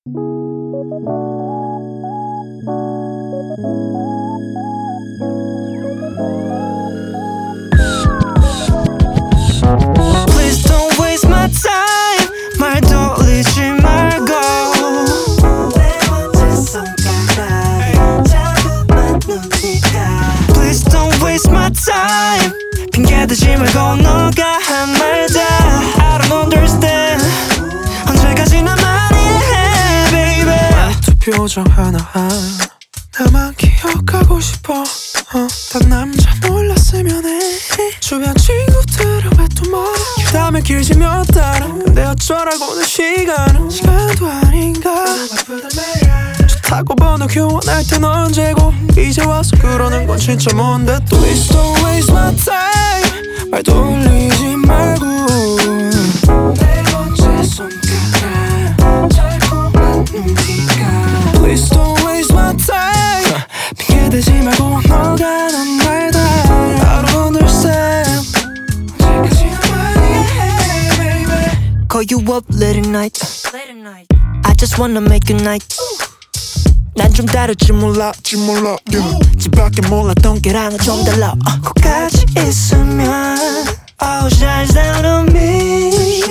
Please don't waste my time. 말 돌리지 말고 내 먼저 손가락 자꾸만 누니까. Please don't waste my time. 핑계대지 말고 너가 한 말 다 I don't understand. 언제까지나 많이 해 baby. 두 표정 하나하나 나만 기억하고 싶어. 단 남자 몰랐으면 해. 주변 친구들은 왜 또 말해. 다음에 길지면 따라. 근데 어쩌라고 내 시간도 아닌가. 좋다고 번호 교환할 땐 언제고 이제 와서 그러는 건 진짜 뭔데 또. Please don't waste my time. 말 돌리지 말고 내 번째 손가락 자꾸만 누니까. Please don't waste my time. 핑계대지 말고 너가 난 말 다 I don't understand. 언제까지나 많이 해 baby. Call you up late at night. I just wanna make you night. 난 좀 다를지 몰라 yeah. 집 밖에 몰랐던 게랑은 좀 달라. 거기까지 있으면 all shines down on me.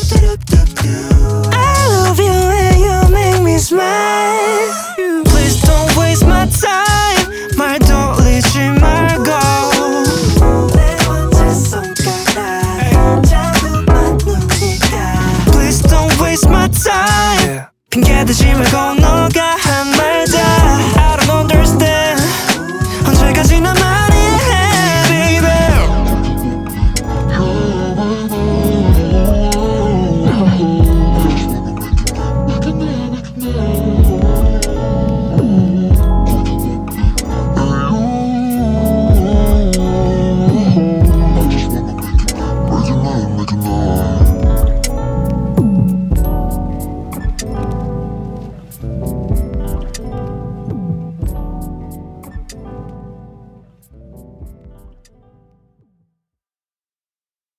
I love you and you make me smile. Please don't waste my time. 말 돌리지 말고 내 번째 손가락 자꾸만 누니까. Please don't waste my time. 핑계대지 말고